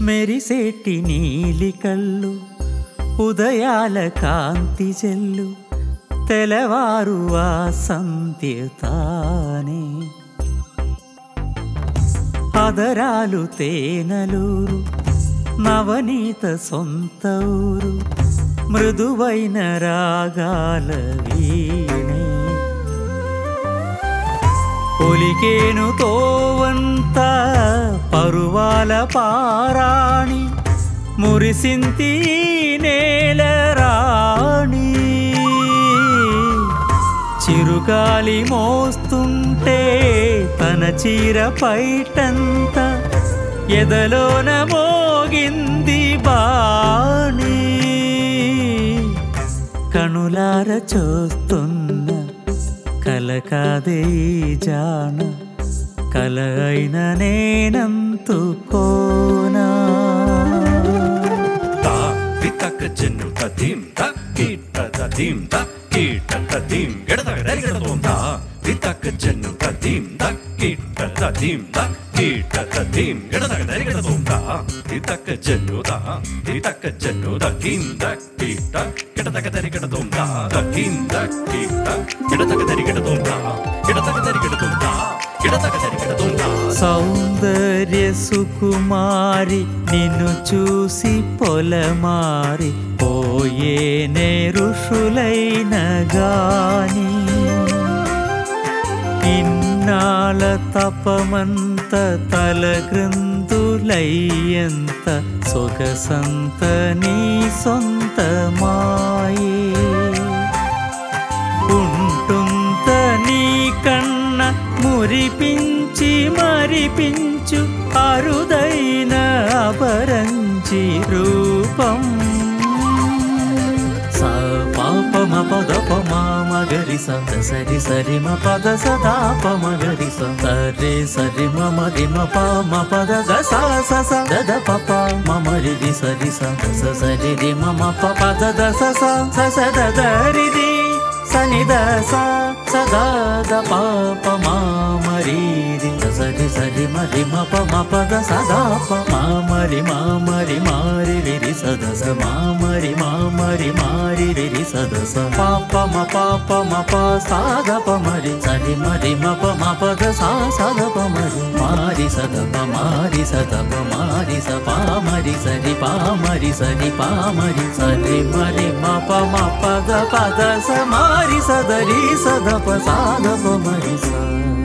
మెరిసేటి నీలి కళ్ళు ఉదయాల కాంతి చెల్లు తెలవారు ఆ సంధ్య తానే అదరాలు తేనెలూరు నవనీత సొంత ఊరు మృదువైన రాగాల వీణే ఒలికేను తోవంత పరువాల పారాణి మురిసింతి నేల రాణి చిరుగాలి మోస్తుంటే తన చీర పైటంత ఎదలోన మోగింది బాణి కనులార చూస్తున్న కలకాదే జాన కల అయిన నేనంతుకోనా జన్ను తదీం కీట తదీం కీట తదీం గడతగదరిగడతోం వితక జన్ను తదీం కీట తదీం కీట తదీం గడతగదరిగడతోం వితక జన్ను తదీం కీట గడతగదరిగడతోం తదీం కీట గడతగదరిగడతోం గడతగదరిగడతోం గడతగదరిగడతోం సౌందర్య సుకుమారి నిన్ను చూసి పొలమారి పోయేనే ఋషులైన గాని ఇన్నాళ్ళ తపమంత తలగ్రంథులయ్యంత సొగసంత నీ సొంతమాయే ఉంటుంత నీ కన్న మురిపించి మరిపించు అరుదైన అపరంచి రూపం స పాప మ పద ప మ గరి స సరి సరి మ పద సదా ప మ గరి స సరి సరి మ రి మ ప మ పద గ స స స ద ద ప ప మ రి రి సరి స స సరి రి మ ప ప ద ద స స స స ద ద రి రి సని ద స సదా ద ప ప మ రి రి సరి సరి మ రి మ ప ద సదా ప మ రి రి రి సద స మ రి రి రి సద స ప ప మ సా ద ప మ రి సరి మ ద సా సా ద ప మ రి సద ప రి సద ప రి స ప మ రి సరి ప మ రి సరి ప మ రి సరి మ ద ప ద స మ రి సద రి సద ప సా ద ప మ రి స